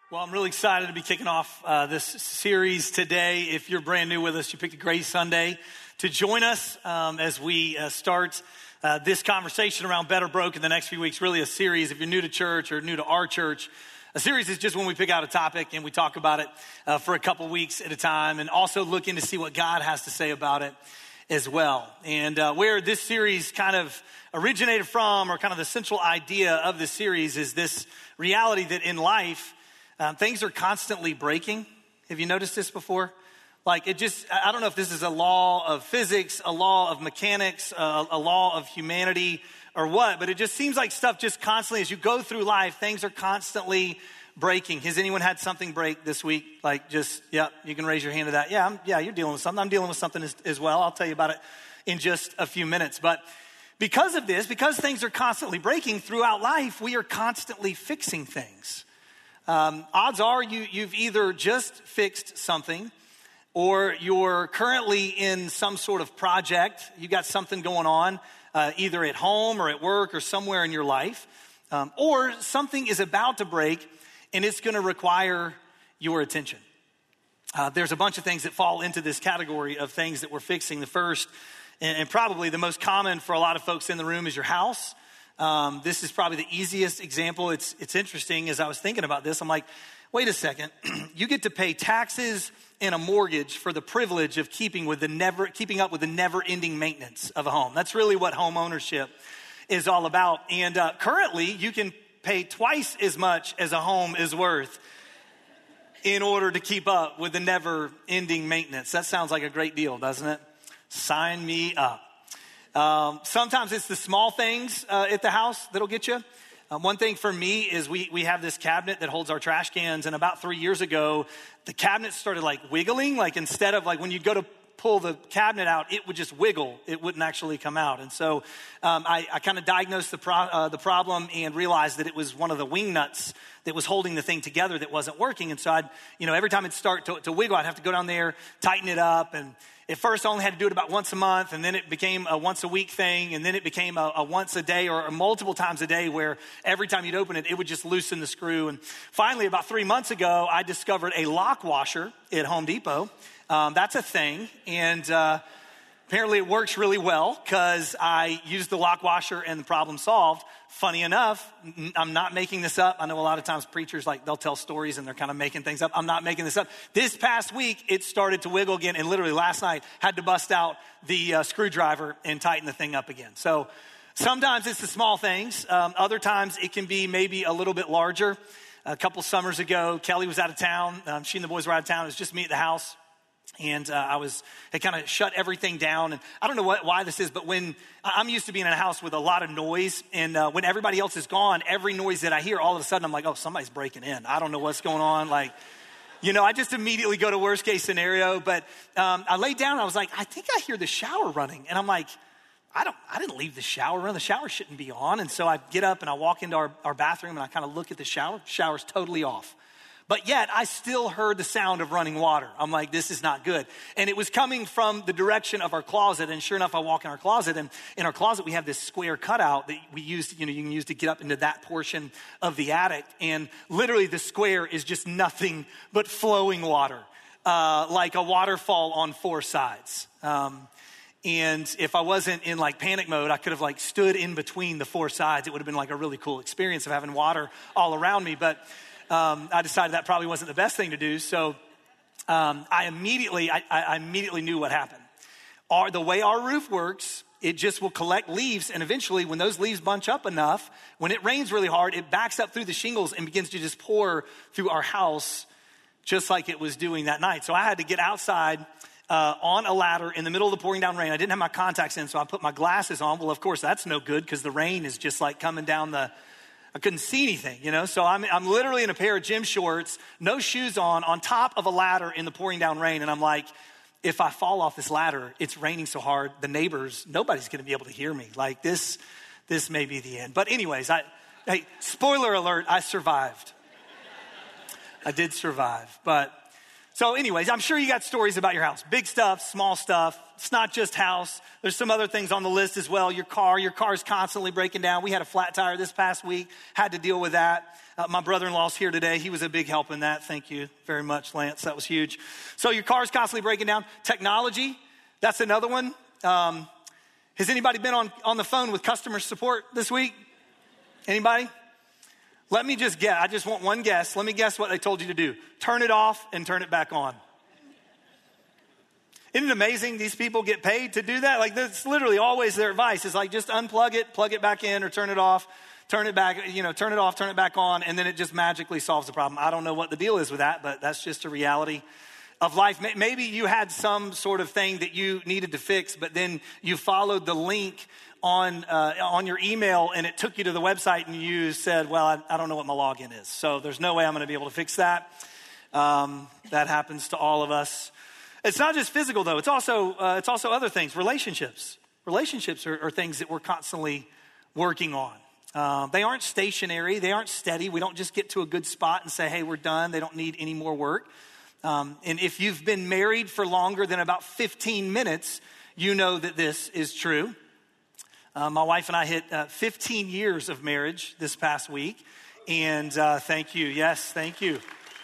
Well, I'm really excited to be kicking off this series today. If you're brand new with us, you picked a great Sunday to join us as we start this conversation around Better Broke in the next few weeks. Really a series. If you're new to church or new to our church, a series is just when we pick out a topic and we talk about it for a couple weeks at a time, and also looking to see what God has to say about it as well. And where this series kind of originated from, or kind of the central idea of this series, is this reality that in life, things are constantly breaking. Have you noticed this before? Like I don't know if this is a law of physics, a law of mechanics, a law of humanity or what, but it just seems like stuff just constantly, as you go through life, things are constantly breaking. Has anyone had something break this week? Like you can raise your hand to that. Yeah, you're dealing with something. I'm dealing with something as well. I'll tell you about it in just a few minutes. But because of this, because things are constantly breaking throughout life, we are constantly fixing things. Odds are you've either just fixed something, or you're currently in some sort of project. You got something going on, either at home or at work or somewhere in your life, or something is about to break and it's going to require your attention. There's a bunch of things that fall into this category of things that we're fixing. The first, and probably the most common for a lot of folks in the room, is your house. This is probably the easiest example. It's interesting. As I was thinking about this, I'm like, wait a second. You get to pay taxes and a mortgage for the privilege of keeping up with the never-ending maintenance of a home. That's really what home ownership is all about. And currently, you can pay twice as much as a home is worth in order to keep up with the never-ending maintenance. That sounds like a great deal, doesn't it? Sign me up. Sometimes it's the small things at the house that'll get you. One thing for me is we have this cabinet that holds our trash cans, and about 3 years ago, the cabinet started like wiggling. Like instead of like when you'd go to pull the cabinet out, it would just wiggle. It wouldn't actually come out. And so I kind of diagnosed the problem and realized that it was one of the wing nuts that was holding the thing together that wasn't working. And so every time it'd start to wiggle, I'd have to go down there, tighten it up. And at first I only had to do it about once a month, and then it became a once a week thing, and then it became a once a day or multiple times a day, where every time you'd open it, it would just loosen the screw. And finally, about 3 months ago, I discovered a lock washer at Home Depot. That's a thing, and apparently it works really well, because I used the lock washer and the problem solved. Funny enough, I'm not making this up. I know a lot of times preachers, they'll tell stories and they're kind of making things up. I'm not making this up. This past week, it started to wiggle again, and literally last night, had to bust out the screwdriver and tighten the thing up again. So sometimes it's the small things. Other times it can be maybe a little bit larger. A couple summers ago, Kelly was out of town. She and the boys were out of town. It was just me at the house. And I had kind of shut everything down. And I don't know why this is, but when I'm used to being in a house with a lot of noise, and when everybody else is gone, every noise that I hear, all of a sudden I'm like, oh, somebody's breaking in. I don't know what's going on. I just immediately go to worst case scenario. But I laid down and I was like, I think I hear the shower running. And I'm like, I didn't leave the shower running. The shower shouldn't be on. And so I get up and I walk into our bathroom and I kind of look at the shower. Shower's totally off. But yet, I still heard the sound of running water. I'm like, this is not good. And it was coming from the direction of our closet. And sure enough, I walk in our closet. And in our closet, we have this square cutout that we use, you can use to get up into that portion of the attic. And literally, the square is just nothing but flowing water, like a waterfall on four sides. And if I wasn't in panic mode, I could have stood in between the four sides. It would have been a really cool experience of having water all around me. But I decided that probably wasn't the best thing to do. So I immediately knew what happened. The way our roof works, it just will collect leaves. And eventually, when those leaves bunch up enough, when it rains really hard, it backs up through the shingles and begins to just pour through our house, just like it was doing that night. So I had to get outside on a ladder in the middle of the pouring down rain. I didn't have my contacts in, so I put my glasses on. Well, of course, that's no good, because the rain is just coming down I couldn't see anything, So I'm literally in a pair of gym shorts, no shoes on top of a ladder in the pouring down rain. And I'm like, if I fall off this ladder, it's raining so hard, the neighbors, nobody's going to be able to hear me. This may be the end. But anyways, hey, spoiler alert, I survived. I did survive. So anyways, I'm sure you got stories about your house. Big stuff, small stuff. It's not just house. There's some other things on the list as well. Your car is constantly breaking down. We had a flat tire this past week, had to deal with that. My brother-in-law's here today. He was a big help in that. Thank you very much, Lance. That was huge. So your car's constantly breaking down. Technology, that's another one. Has anybody been on the phone with customer support this week? Anybody? Let me just guess. I just want one guess. Let me guess what they told you to do. Turn it off and turn it back on. Isn't it amazing these people get paid to do that? Like, that's literally always their advice. It's like, just unplug it, plug it back in, or turn it off, turn it back, turn it off, turn it back on, and then it just magically solves the problem. I don't know what the deal is with that, but that's just a reality of life. Maybe you had some sort of thing that you needed to fix, but then you followed the link on your email and it took you to the website and you said, well, I don't know what my login is. So there's no way I'm going to be able to fix that. That happens to all of us. It's not just physical though. It's also other things. Relationships are things that we're constantly working on. They aren't stationary. They aren't steady. We don't just get to a good spot and say, hey, we're done. They don't need any more work. And if you've been married for longer than about 15 minutes, you know that this is true. My wife and I hit 15 years of marriage this past week. And thank you. Yes, thank you.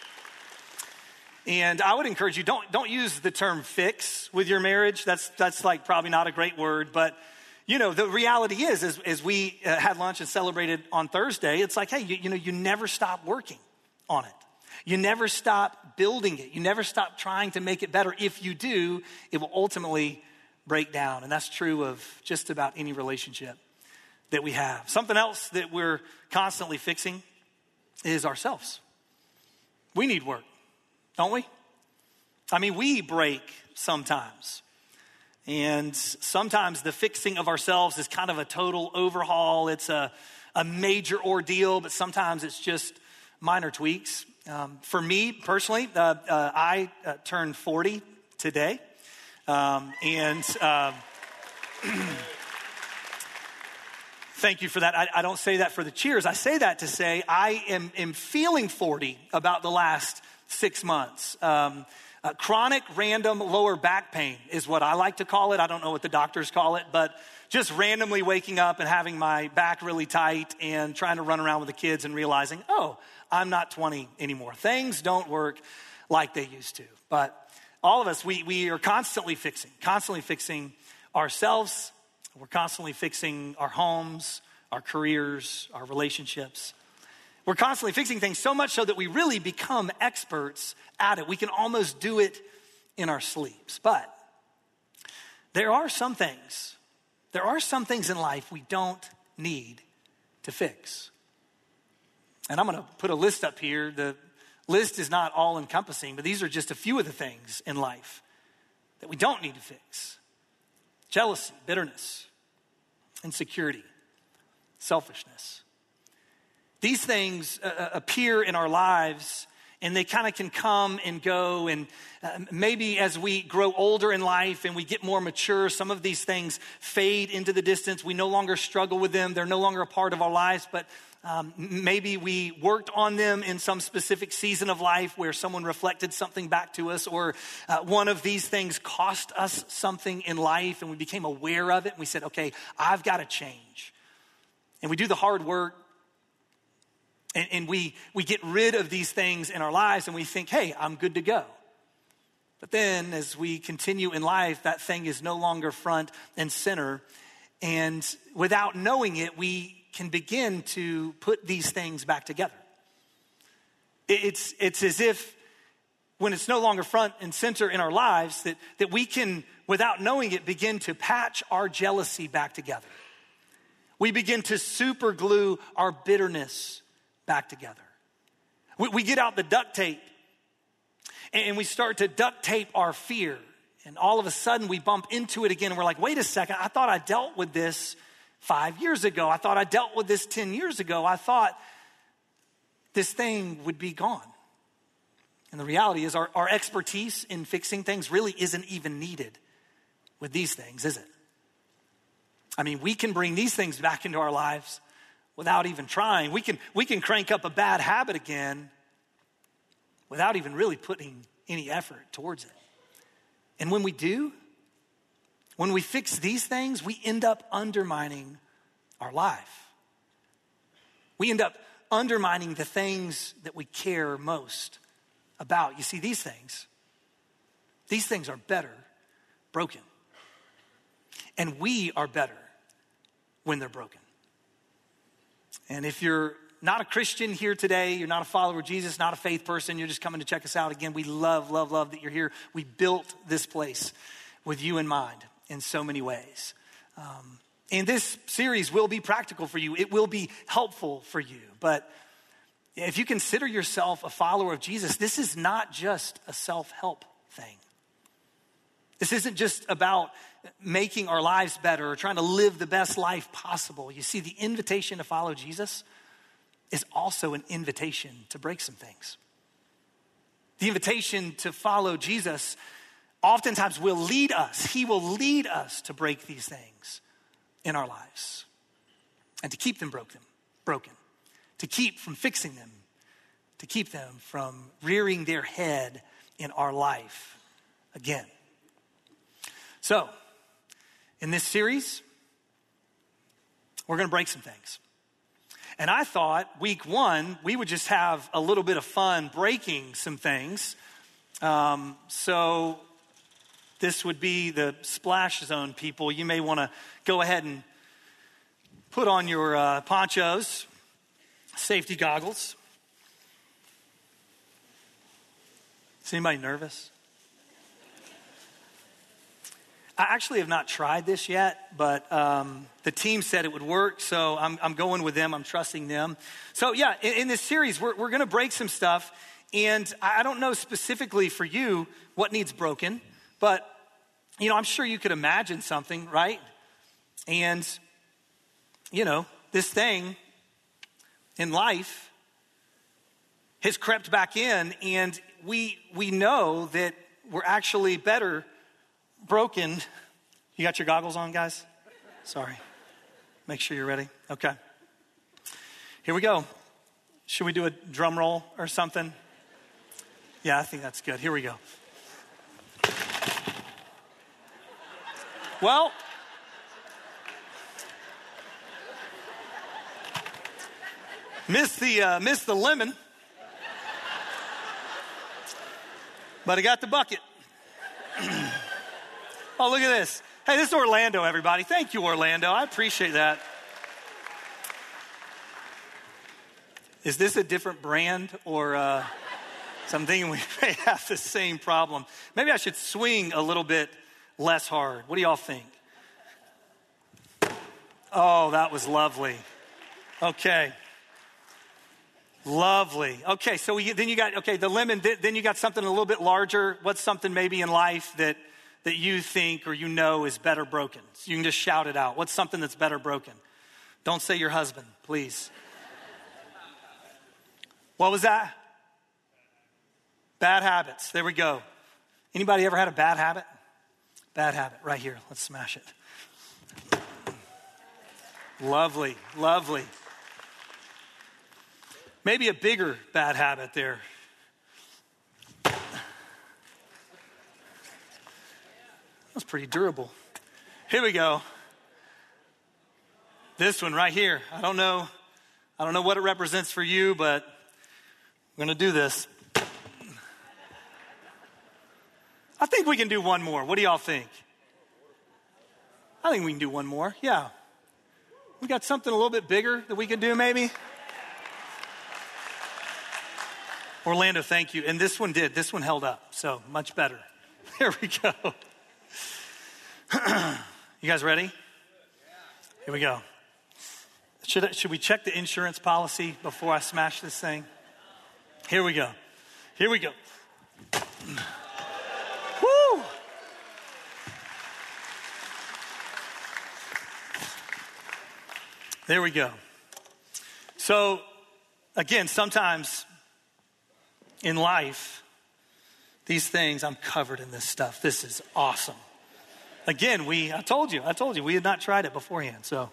And I would encourage you, don't use the term fix with your marriage. That's like probably not a great word. But, the reality is as we had lunch and celebrated on Thursday, it's like, hey, you never stop working on it. You never stop building it. You never stop trying to make it better. If you do, it will ultimately break down. And that's true of just about any relationship that we have. Something else that we're constantly fixing is ourselves. We need work, don't we? I mean, we break sometimes. And sometimes the fixing of ourselves is kind of a total overhaul. It's a major ordeal, but sometimes it's just minor tweaks. For me personally, I turned 40 today. Thank you for that. I don't say that for the cheers. I say that to say I am feeling 40 about the last 6 months. Chronic random lower back pain is what I like to call it. I don't know what the doctors call it, but just randomly waking up and having my back really tight and trying to run around with the kids and realizing, oh, I'm not 20 anymore. Things don't work like they used to. But all of us, we are constantly fixing ourselves. We're constantly fixing our homes, our careers, our relationships. We're constantly fixing things so much so that we really become experts at it. We can almost do it in our sleeps. But there are some things in life we don't need to fix. And I'm going to put a list up here. The list is not all encompassing, but these are just a few of the things in life that we don't need to fix. Jealousy, bitterness, insecurity, selfishness. These things appear in our lives and they kind of can come and go. And maybe as we grow older in life and we get more mature, some of these things fade into the distance. We no longer struggle with them. They're no longer a part of our lives, but maybe we worked on them in some specific season of life where someone reflected something back to us, or one of these things cost us something in life and we became aware of it and we said, okay, I've got to change. And we do the hard work and we get rid of these things in our lives and we think, hey, I'm good to go. But then as we continue in life, that thing is no longer front and center. And without knowing it, we can begin to put these things back together. It's as if when it's no longer front and center in our lives, that we can, without knowing it, begin to patch our jealousy back together. We begin to super glue our bitterness back together. We get out the duct tape and we start to duct tape our fear. And all of a sudden we bump into it again and we're like, wait a second, I thought I dealt with this 5 years ago. I thought I dealt with this 10 years ago. I thought this thing would be gone. And the reality is our expertise in fixing things really isn't even needed with these things, is it? I mean, we can bring these things back into our lives without even trying. We can crank up a bad habit again without even really putting any effort towards it. And when we do, when we fix these things, we end up undermining our life. We end up undermining the things that we care most about. You see, these things are better broken. And we are better when they're broken. And if you're not a Christian here today, you're not a follower of Jesus, not a faith person, you're just coming to check us out again, we love that you're here. We built this place with you in mind in so many ways. And this series will be practical for you. It will be helpful for you. But if you consider yourself a follower of Jesus, this is not just a self-help thing. This isn't just about making our lives better or trying to live the best life possible. You see, the invitation to follow Jesus is also an invitation to break some things. The invitation to follow Jesus oftentimes will lead us. He will lead us to break these things in our lives and to keep them broken, to keep from fixing them, to keep them from rearing their head in our life again. So, in this series, we're going to break some things. And I thought week one, we would just have a little bit of fun breaking some things. So this would be the splash zone people. You may want to go ahead and put on your ponchos, safety goggles. Is anybody nervous? I actually have not tried this yet, but the team said it would work, so I'm going with them. I'm trusting them. So yeah, in this series, we're going to break some stuff, and I don't know specifically for you what needs broken, but I'm sure you could imagine something, right? And this thing in life has crept back in, and we know that we're actually better broken. You got your goggles on, guys? Sorry. Make sure you're ready. Okay. Here we go. Should we do a drum roll or something? Yeah, I think that's good. Here we go. Well, missed the lemon, but I got the bucket. Oh, look at this. Hey, this is Orlando, everybody. Thank you, Orlando. I appreciate that. Is this a different brand or something? We may have the same problem. Maybe I should swing a little bit less hard. What do y'all think? Oh, that was lovely. Okay. Lovely. Okay, so then you got, the lemon, then you got something a little bit larger. What's something maybe in life that you think or is better broken? So you can just shout it out. What's something that's better broken? Don't say your husband, please. What was that? Bad habits. There we go. Anybody ever had a bad habit? Bad habit, right here. Let's smash it. Lovely, lovely. Maybe a bigger bad habit there. That's pretty durable. Here we go. This one right here. I don't know what it represents for you, but we're going to do this. I think we can do one more. What do y'all think? I think we can do one more. Yeah. We got something a little bit bigger that we can do maybe. Orlando, thank you. And this one held up. So much better. There we go. You guys ready? Here we go. Should we check the insurance policy before I smash this thing? Here we go. Here we go. Woo! There we go. So, again, sometimes in life, these things, I'm covered in this stuff. This is awesome. Again, I told you, we had not tried it beforehand. So,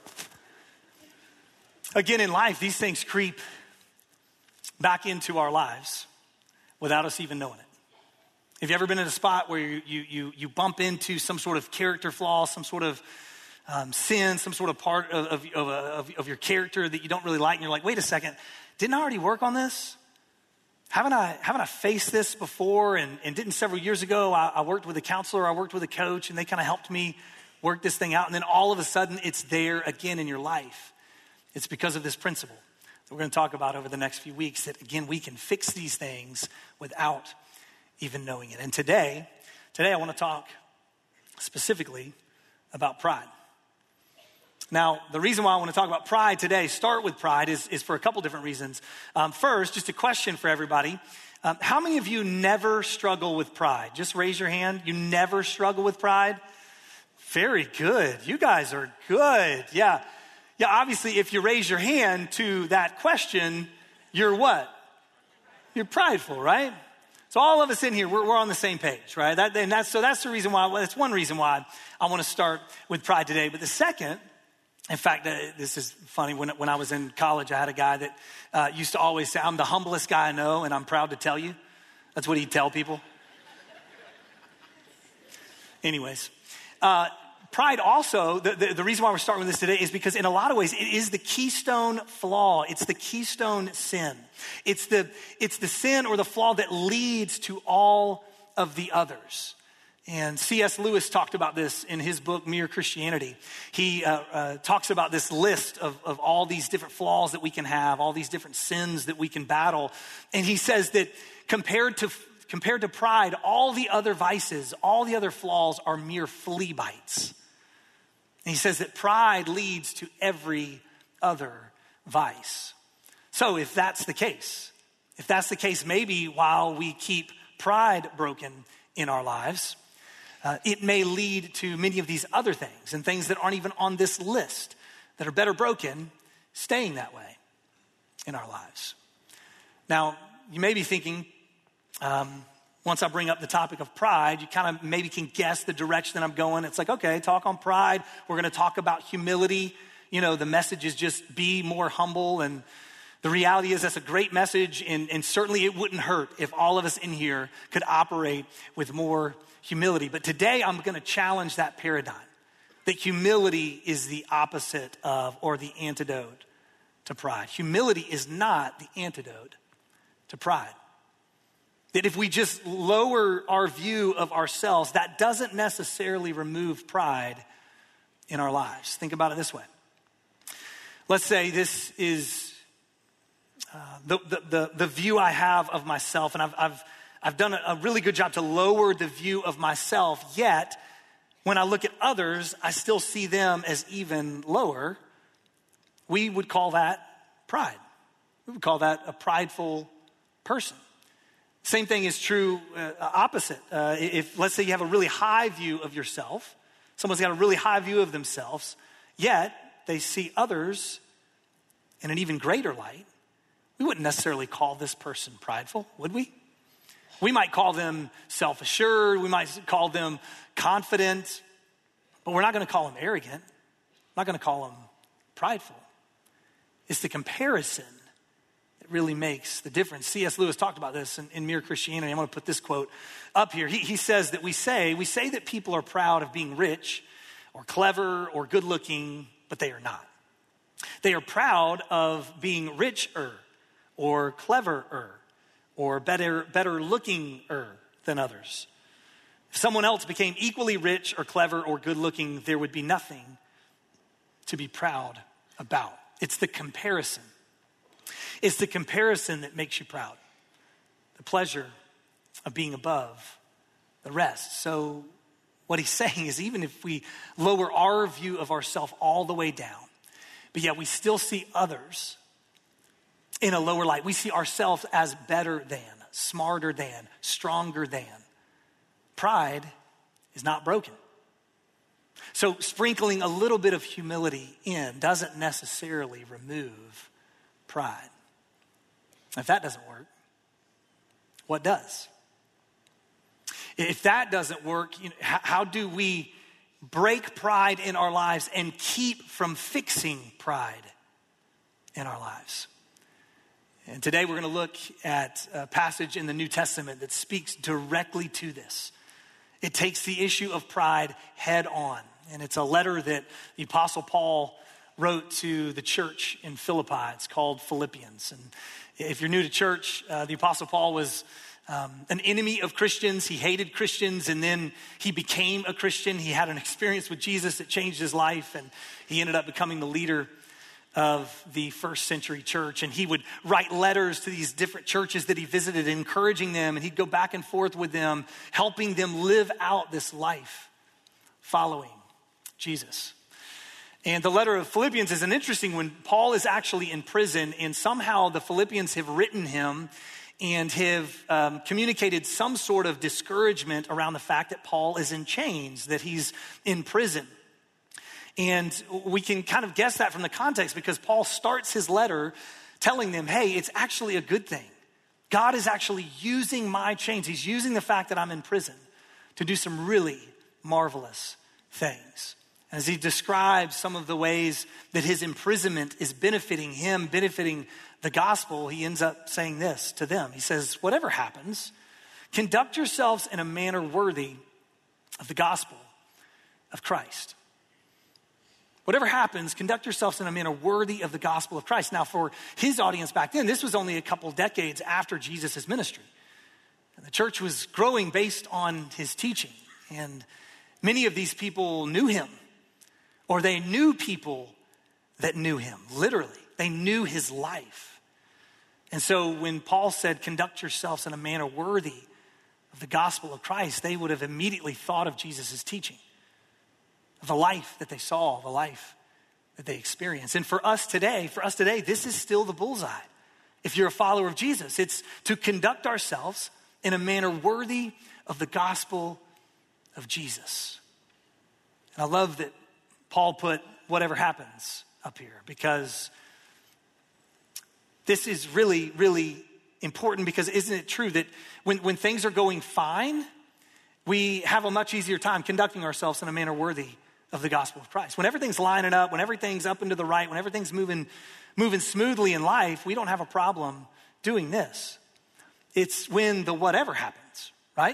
again, in life, these things creep back into our lives without us even knowing it. Have you ever been in a spot where you bump into some sort of character flaw, some sort of sin, some sort of part of your character that you don't really like, and you're like, wait a second, didn't I already work on this? Haven't I faced this before? And didn't several years ago, I worked with a counselor, I worked with a coach, and they kind of helped me work this thing out. And then all of a sudden, it's there again in your life. It's because of this principle that we're going to talk about over the next few weeks, that again, we can fix these things without even knowing it. And today I want to talk specifically about pride. Now, the reason why I want to talk about pride today, start with pride, is for a couple different reasons. First, just a question for everybody. How many of you never struggle with pride? Just raise your hand. You never struggle with pride? Very good. You guys are good. Yeah, obviously, if you raise your hand to that question, you're what? You're prideful, right? So all of us in here, we're on the same page, right? That's the reason why, that's one reason why I want to start with pride today. But the second, in fact, this is funny. When I was in college, I had a guy that used to always say, I'm the humblest guy I know, and I'm proud to tell you. That's what he'd tell people. Anyways, pride also, the reason why we're starting with this today is because in a lot of ways, it is the keystone flaw. It's the keystone sin. It's the sin or the flaw that leads to all of the others. And C.S. Lewis talked about this in his book, Mere Christianity. He talks about this list of all these different flaws that we can have, all these different sins that we can battle. And he says that compared to pride, all the other vices, all the other flaws are mere flea bites. And he says that pride leads to every other vice. So if that's the case, maybe while we keep pride broken in our lives, it may lead to many of these other things and things that aren't even on this list that are better broken, staying that way in our lives. Now, you may be thinking, once I bring up the topic of pride, you kind of maybe can guess the direction that I'm going. It's like, okay, talk on pride. We're going to talk about humility. You know, the message is just be more humble. And the reality is that's a great message. And certainly it wouldn't hurt if all of us in here could operate with more humility. But today I'm going to challenge that paradigm, that humility is the opposite of or the antidote to pride. Humility is not the antidote to pride. That if we just lower our view of ourselves, that doesn't necessarily remove pride in our lives. Think about it this way. Let's say this is the view I have of myself, and I've done a really good job to lower the view of myself, yet when I look at others, I still see them as even lower. We would call that pride. We would call that a prideful person. Same thing is true opposite. If, let's say, you have a really high view of yourself, someone's got a really high view of themselves, yet they see others in an even greater light, we wouldn't necessarily call this person prideful, would we? We might call them self-assured, we might call them confident, but we're not going to call them arrogant. We're not going to call them prideful. It's the comparison that really makes the difference. C.S. Lewis talked about this in Mere Christianity. I'm going to put this quote up here. He says that we say that people are proud of being rich or clever or good-looking, but they are not. They are proud of being richer or cleverer or better looking-er than others. If someone else became equally rich or clever or good-looking, there would be nothing to be proud about. It's the comparison. It's the comparison that makes you proud. The pleasure of being above the rest. So what he's saying is even if we lower our view of ourselves all the way down, but yet we still see others in a lower light. We see ourselves as better than, smarter than, stronger than. Pride is not broken. So sprinkling a little bit of humility in doesn't necessarily remove pride. If that doesn't work, what does? If that doesn't work, how do we break pride in our lives and keep from fixing pride in our lives? And today we're going to look at a passage in the New Testament that speaks directly to this. It takes the issue of pride head on. And it's a letter that the Apostle Paul wrote to the church in Philippi. It's called Philippians. And if you're new to church, the Apostle Paul was an enemy of Christians. He hated Christians, and then he became a Christian. He had an experience with Jesus that changed his life, and he ended up becoming the leader of the first century church. And he would write letters to these different churches that he visited, encouraging them, and he'd go back and forth with them, helping them live out this life following Jesus. And the letter of Philippians is an interesting one. Paul is actually in prison, and somehow the Philippians have written him and have communicated some sort of discouragement around the fact that Paul is in chains, that he's in prison. And we can kind of guess that from the context because Paul starts his letter telling them, hey, it's actually a good thing. God is actually using my chains. He's using the fact that I'm in prison to do some really marvelous things. As he describes some of the ways that his imprisonment is benefiting him, benefiting the gospel, he ends up saying this to them. He says, whatever happens, conduct yourselves in a manner worthy of the gospel of Christ. Whatever happens, conduct yourselves in a manner worthy of the gospel of Christ. Now, for his audience back then, this was only a couple decades after Jesus' ministry. And the church was growing based on his teaching. And many of these people knew him, or they knew people that knew him. Literally, they knew his life. And so when Paul said, conduct yourselves in a manner worthy of the gospel of Christ, they would have immediately thought of Jesus' teaching, of the life that they saw, the life that they experienced. And for us today, this is still the bullseye. If you're a follower of Jesus, it's to conduct ourselves in a manner worthy of the gospel of Jesus. And I love that Paul put whatever happens up here because this is really, really important because isn't it true that when things are going fine, we have a much easier time conducting ourselves in a manner worthy of the gospel of Christ. When everything's lining up, when everything's up and to the right, when everything's moving smoothly in life, we don't have a problem doing this. It's when the whatever happens, right?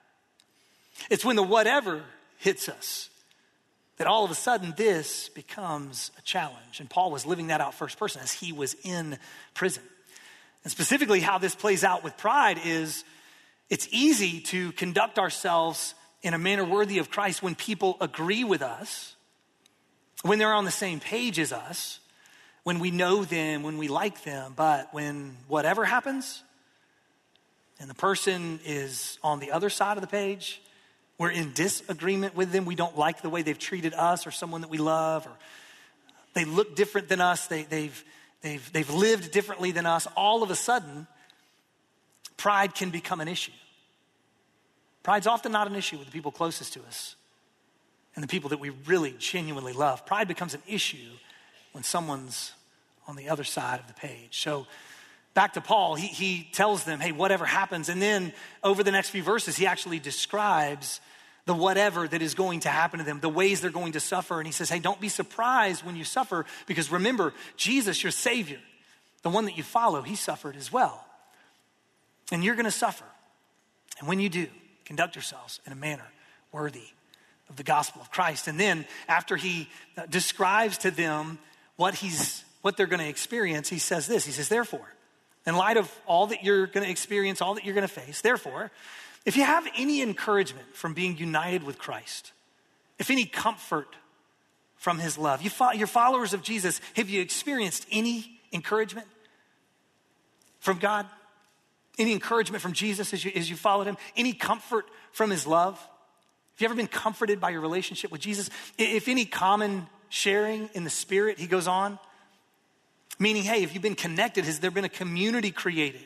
It's when the whatever hits us that all of a sudden this becomes a challenge. And Paul was living that out first person as he was in prison. And specifically how this plays out with pride is it's easy to conduct ourselves in a manner worthy of Christ when people agree with us, when they're on the same page as us, when we know them, when we like them. But when whatever happens and the person is on the other side of the page, we're in disagreement with them, we don't like the way they've treated us or someone that we love, or they look different than us, they've lived differently than us, all of a sudden, pride can become an issue. Pride's often not an issue with the people closest to us and the people that we really genuinely love. Pride becomes an issue when someone's on the other side of the page. So back to Paul, he tells them, hey, whatever happens. And then over the next few verses, he actually describes the whatever that is going to happen to them, the ways they're going to suffer. And he says, hey, don't be surprised when you suffer because remember, Jesus, your Savior, the one that you follow, he suffered as well. And you're going to suffer. And when you do, conduct yourselves in a manner worthy of the gospel of Christ. And then after he describes to them what they're going to experience, he says this. He says, therefore, in light of all that you're going to experience, all that you're going to face, therefore, if you have any encouragement from being united with Christ, if any comfort from his love, you're followers of Jesus, have you experienced any encouragement from God? Any encouragement from Jesus as you followed him? Any comfort from his love? Have you ever been comforted by your relationship with Jesus? If any common sharing in the Spirit, he goes on. Meaning, hey, if you've been connected, has there been a community created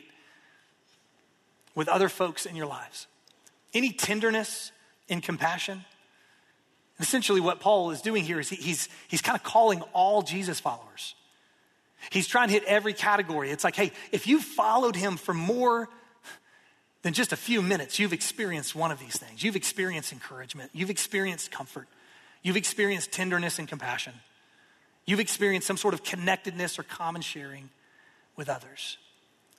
with other folks in your lives? Any tenderness and compassion? And essentially what Paul is doing here is he's kind of calling all Jesus followers. He's trying to hit every category. It's like, hey, if you've followed him for more than just a few minutes, you've experienced one of these things. You've experienced encouragement. You've experienced comfort. You've experienced tenderness and compassion. You've experienced some sort of connectedness or common sharing with others.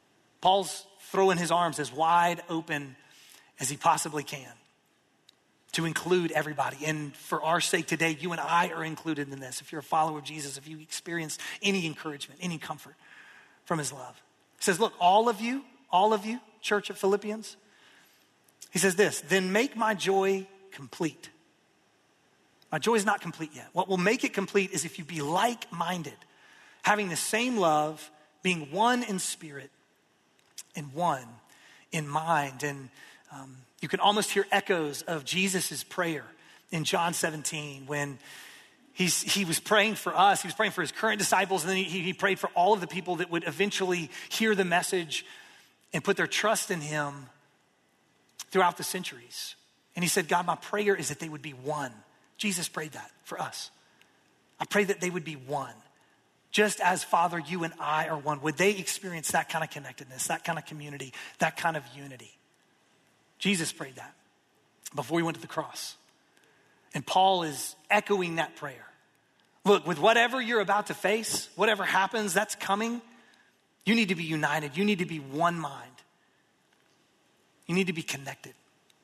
Paul's throwing his arms as wide open as he possibly can to include everybody. And for our sake today, you and I are included in this. If you're a follower of Jesus, if you experienced any encouragement, any comfort from his love. He says, look, all of you, church of Philippians, he says this, then make my joy complete. My joy is not complete yet. What will make it complete is if you be like-minded, having the same love, being one in spirit and one in mind. And you can almost hear echoes of Jesus' prayer in John 17 when he was praying for us. He was praying for his current disciples, and then he prayed for all of the people that would eventually hear the message and put their trust in him throughout the centuries. And he said, God, my prayer is that they would be one. Jesus prayed that for us. I pray that they would be one. Just as, Father, you and I are one. Would they experience that kind of connectedness, that kind of community, that kind of unity? Jesus prayed that before he went to the cross. And Paul is echoing that prayer. Look, with whatever you're about to face, whatever happens, that's coming, you need to be united. You need to be one mind. You need to be connected.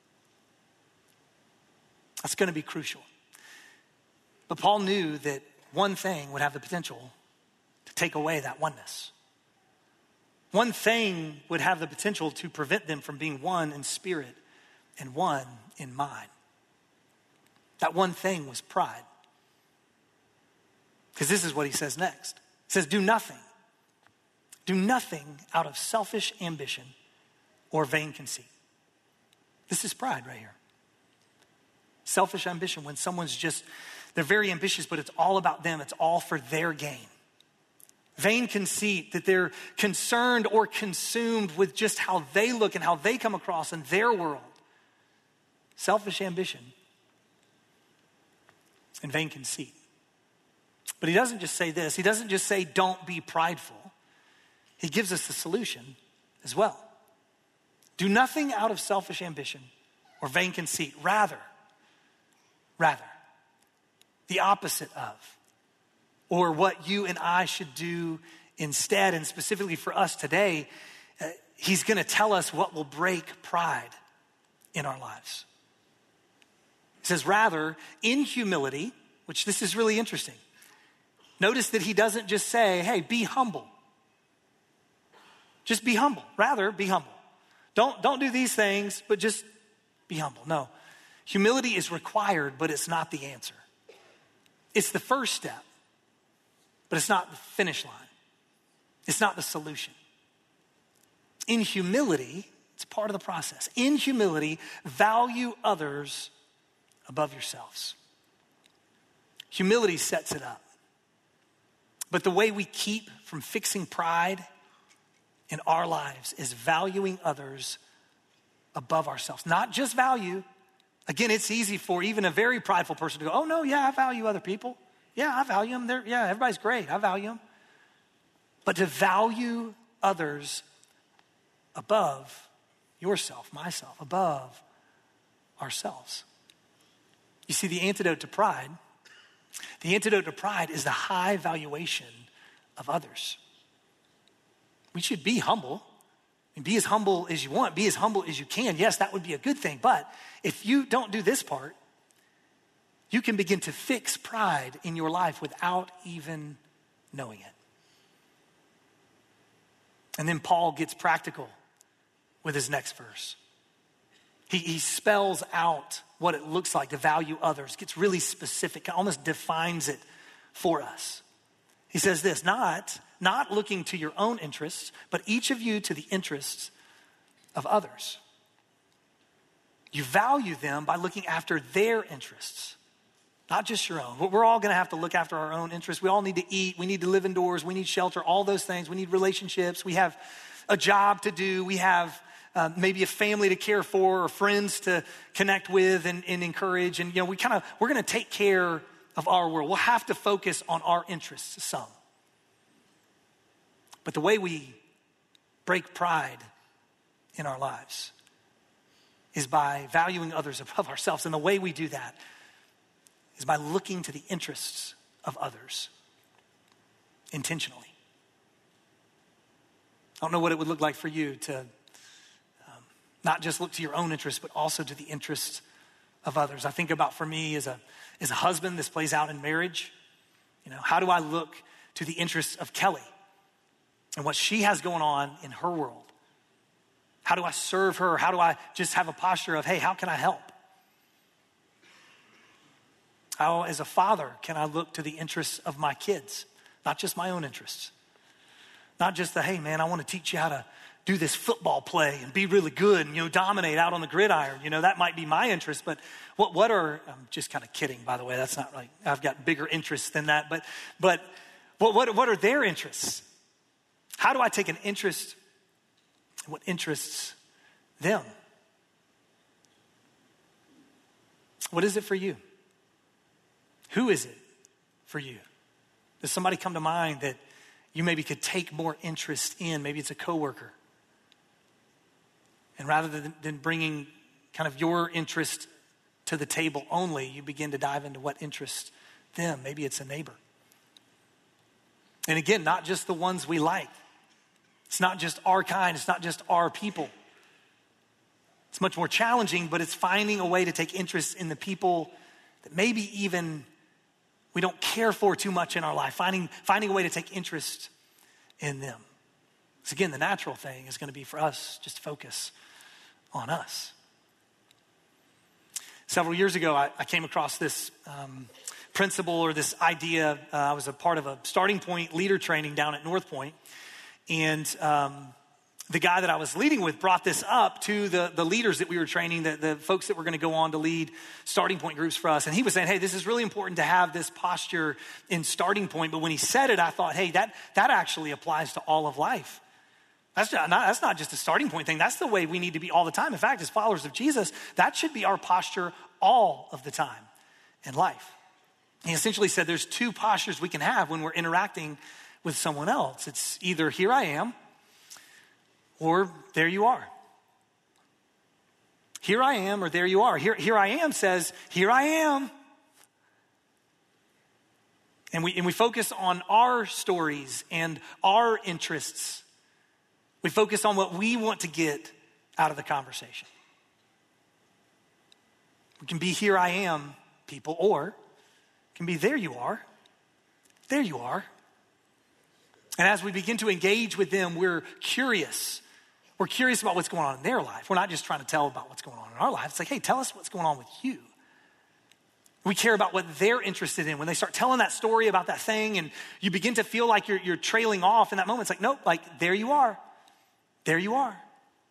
That's going to be crucial. But Paul knew that one thing would have the potential to take away that oneness. One thing would have the potential to prevent them from being one in spirit and one in mind. That one thing was pride. Because this is what he says next. He says, do nothing out of selfish ambition or vain conceit. This is pride right here. Selfish ambition, when someone's they're very ambitious, but it's all about them. It's all for their gain. Vain conceit, that they're concerned or consumed with just how they look and how they come across in their world. Selfish ambition and vain conceit. But he doesn't just say this. He doesn't just say, don't be prideful. He gives us the solution as well. Do nothing out of selfish ambition or vain conceit. Rather, the opposite of, or what you and I should do instead. And specifically for us today, he's going to tell us what will break pride in our lives. He says, rather, in humility, which this is really interesting. Notice that he doesn't just say, hey, be humble. Just be humble. Rather, be humble. Don't do these things, but just be humble. No. Humility is required, but it's not the answer. It's the first step, but it's not the finish line. It's not the solution. In humility, it's part of the process. In humility, value others above yourselves. Humility sets it up. But the way we keep from fixing pride in our lives is valuing others above ourselves. Not just value. Again, it's easy for even a very prideful person to go, oh no, yeah, I value other people. Yeah, I value them. Everybody's great. I value them. But to value others above yourself, myself, above ourselves. You see, the antidote to pride is the high valuation of others. We should be humble and be as humble as you want, be as humble as you can. Yes, that would be a good thing. But if you don't do this part, you can begin to fix pride in your life without even knowing it. And then Paul gets practical with his next verse. He spells out what it looks like to value others, gets really specific, almost defines it for us. He says this, not looking to your own interests, but each of you to the interests of others. You value them by looking after their interests, not just your own. We're all going to have to look after our own interests. We all need to eat. We need to live indoors. We need shelter, all those things. We need relationships. We have a job to do. We have maybe a family to care for or friends to connect with and encourage. And, we're going to take care of our world. We'll have to focus on our interests some. But the way we break pride in our lives is by valuing others above ourselves. And the way we do that is by looking to the interests of others intentionally. I don't know what it would look like for you to not just look to your own interests, but also to the interests of others. I think about, for me as a husband, this plays out in marriage. How do I look to the interests of Kelly and what she has going on in her world? How do I serve her? How do I just have a posture of, hey, how can I help? How, as a father, can I look to the interests of my kids, not just my own interests? Not just the, hey, man, I want to teach you how to do this football play and be really good and, dominate out on the gridiron. That might be my interest, but what are, I'm just kind of kidding, by the way. That's not right. I've got bigger interests than that, but what are their interests? How do I take an interest in what interests them? What is it for you? Who is it for you? Does somebody come to mind that you maybe could take more interest in? Maybe it's a coworker. And rather than bringing kind of your interest to the table only, you begin to dive into what interests them. Maybe it's a neighbor. And again, not just the ones we like. It's not just our kind. It's not just our people. It's much more challenging, but it's finding a way to take interest in the people that maybe even we don't care for too much in our life. Finding a way to take interest in them. So again, the natural thing is going to be for us just to focus on us. Several years ago, I came across this principle or this idea. I was a part of a Starting Point leader training down at North Point. And the guy that I was leading with brought this up to the leaders that we were training, the folks that were going to go on to lead Starting Point groups for us. And he was saying, hey, this is really important to have this posture in Starting Point. But when he said it, I thought, hey, that actually applies to all of life. That's not just a Starting Point thing. That's the way we need to be all the time. In fact, as followers of Jesus, that should be our posture all of the time in life. He essentially said there's two postures we can have when we're interacting with someone else. It's either here I am or there you are. Here I am or there you are. Here I am says, here I am. And we focus on our stories and our interests. We focus on what we want to get out of the conversation. We can be here I am people, or it can be there you are. There you are. And as we begin to engage with them, we're curious. We're curious about what's going on in their life. We're not just trying to tell about what's going on in our life. It's like, hey, tell us what's going on with you. We care about what they're interested in. When they start telling that story about that thing and you begin to feel like you're trailing off in that moment, it's like, nope, like there you are. There you are.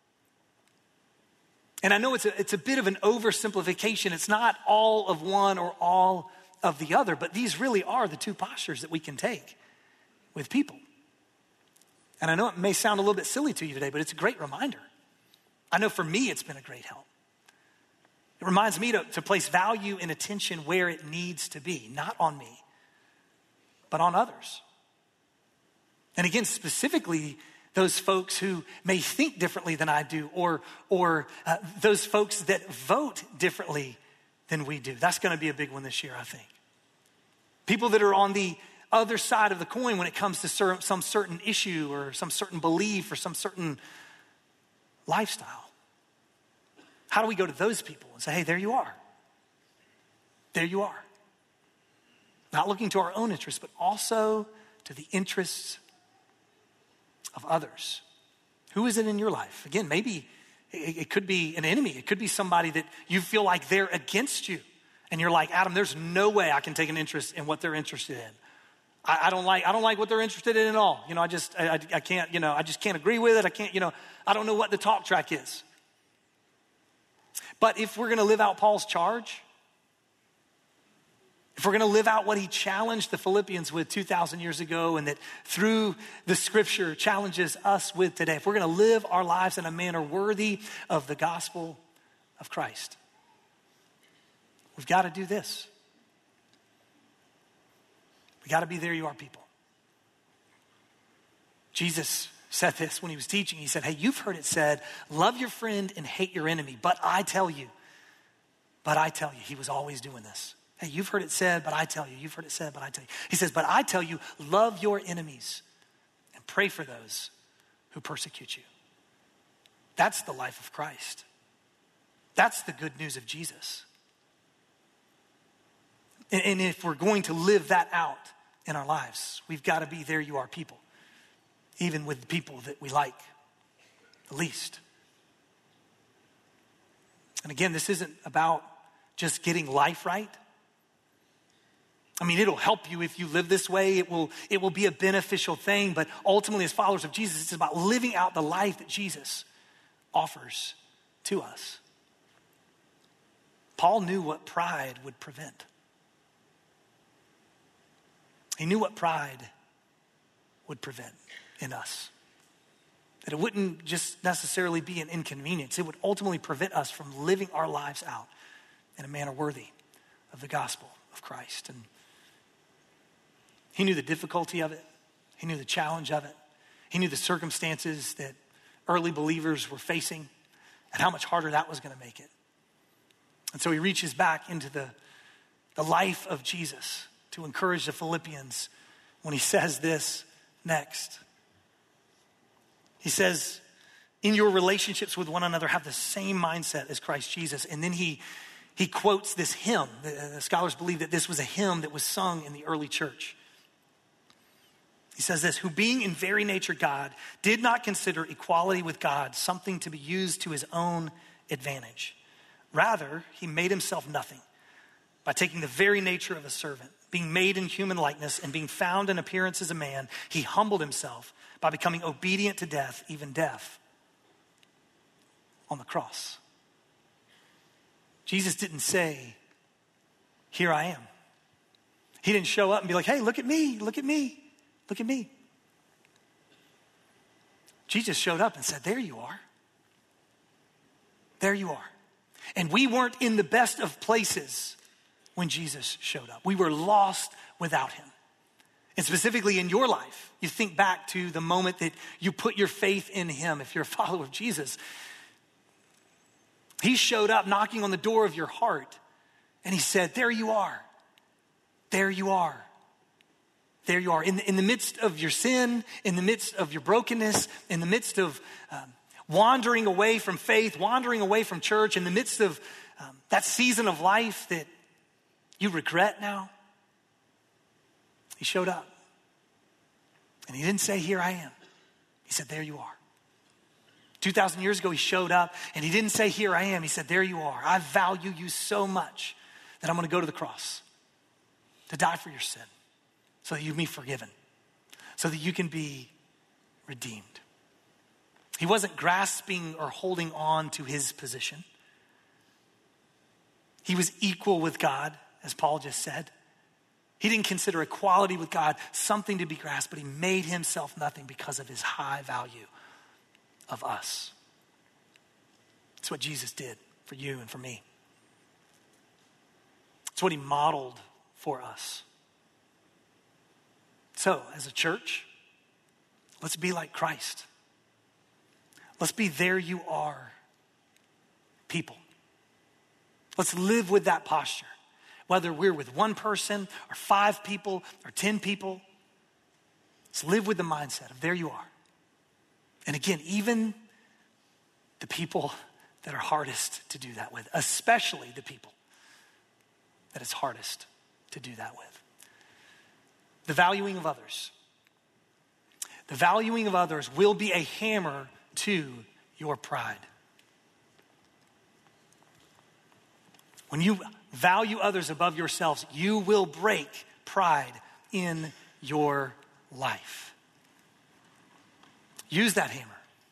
And I know it's a bit of an oversimplification. It's not all of one or all of the other, but these really are the two postures that we can take with people. And I know it may sound a little bit silly to you today, but it's a great reminder. I know for me, it's been a great help. It reminds me to place value and attention where it needs to be, not on me, but on others. And again, specifically, those folks who may think differently than I do, or those folks that vote differently than we do. That's going to be a big one this year, I think. People that are on the other side of the coin when it comes to some certain issue or some certain belief or some certain lifestyle. How do we go to those people and say, hey, there you are. There you are. Not looking to our own interests, but also to the interests of others. Who is it in your life? Again, maybe it could be an enemy. It could be somebody that you feel like they're against you. And you're like, Adam, there's no way I can take an interest in what they're interested in. I don't like what they're interested in at all. I can't, I just can't agree with it. I can't, I don't know what the talk track is. But if we're going to live out Paul's charge, if we're going to live out what he challenged the Philippians with 2,000 years ago and that through the scripture challenges us with today, if we're going to live our lives in a manner worthy of the gospel of Christ, we've got to do this. We got to be there you are people. Jesus said this when he was teaching. He said, hey, you've heard it said, love your friend and hate your enemy. But I tell you, he was always doing this. Hey, you've heard it said, but I tell you. You've heard it said, but I tell you. He says, but I tell you, love your enemies and pray for those who persecute you. That's the life of Christ. That's the good news of Jesus. And if we're going to live that out in our lives, we've got to be there you are people, even with the people that we like the least. And again, this isn't about just getting life right. I mean, it'll help you if you live this way. It will be a beneficial thing, but ultimately as followers of Jesus, it's about living out the life that Jesus offers to us. Paul knew what pride would prevent. He knew what pride would prevent in us. That it wouldn't just necessarily be an inconvenience. It would ultimately prevent us from living our lives out in a manner worthy of the gospel of Christ. And he knew the difficulty of it. He knew the challenge of it. He knew the circumstances that early believers were facing and how much harder that was going to make it. And so he reaches back into the life of Jesus to encourage the Philippians when he says this next. He says, in your relationships with one another, have the same mindset as Christ Jesus. And then he quotes this hymn. The scholars believe that this was a hymn that was sung in the early church. He says this, who being in very nature God, did not consider equality with God something to be used to his own advantage. Rather, he made himself nothing by taking the very nature of a servant, being made in human likeness and being found in appearance as a man, he humbled himself by becoming obedient to death, even death on the cross. Jesus didn't say, here I am. He didn't show up and be like, hey, look at me, look at me, look at me. Jesus showed up and said, there you are. There you are. And we weren't in the best of places when Jesus showed up. We were lost without him. And specifically in your life, you think back to the moment that you put your faith in him. If you're a follower of Jesus, he showed up knocking on the door of your heart and he said, there you are. There you are. There you are. In the midst of your sin, in the midst of your brokenness, in the midst of wandering away from faith, wandering away from church, in the midst of that season of life that you regret now, he showed up. And he didn't say, here I am. He said, there you are. 2,000 years ago, he showed up and he didn't say, here I am. He said, there you are. I value you so much that I'm going to go to the cross to die for your sin so that you can be forgiven, so that you can be redeemed. He wasn't grasping or holding on to his position. He was equal with God, as Paul just said. He didn't consider equality with God something to be grasped, but he made himself nothing because of his high value of us. It's what Jesus did for you and for me. It's what he modeled for us. So, as a church, let's be like Christ. Let's be there you are people. Let's live with that posture. Whether we're with one person or 5 people or 10 people, let's live with the mindset of there you are. And again, even the people that are hardest to do that with, especially the people that it's hardest to do that with. The valuing of others. The valuing of others will be a hammer to your pride. When you value others above yourselves, you will break pride in your life. Use that hammer.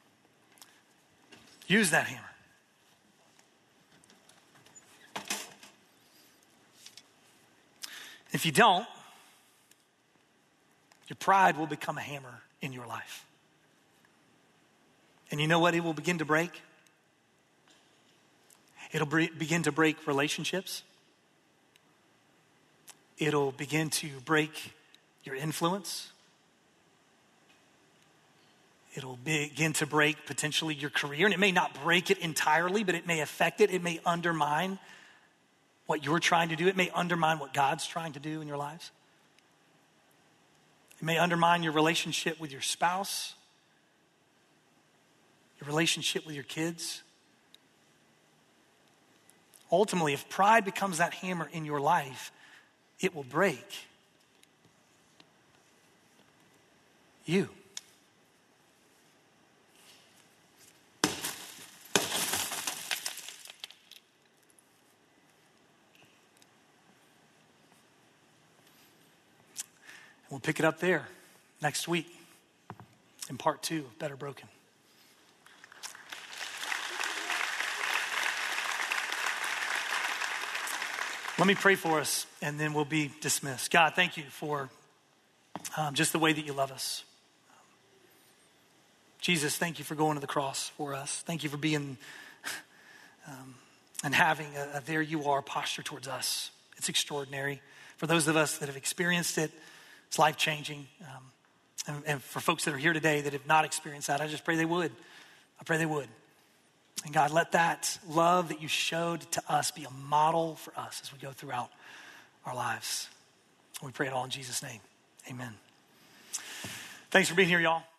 Use that hammer. If you don't, your pride will become a hammer in your life. And you know what it will begin to break? It'll begin to break relationships. It'll begin to break your influence. It'll begin to break potentially your career. And it may not break it entirely, but it may affect it. It may undermine what you're trying to do. It may undermine what God's trying to do in your lives. It may undermine your relationship with your spouse. your relationship with your kids. Ultimately, if pride becomes that hammer in your life, it will break you. We'll pick it up there next week in part 2 of Better Broken. Let me pray for us, and then we'll be dismissed. God, thank you for just the way that you love us. Jesus, thank you for going to the cross for us. Thank you for being and having a there you are posture towards us. It's extraordinary. For those of us that have experienced it, it's life-changing. And for folks that are here today that have not experienced that, I just pray they would. I pray they would. And God, let that love that you showed to us be a model for us as we go throughout our lives. We pray it all in Jesus' name. Amen. Thanks for being here, y'all.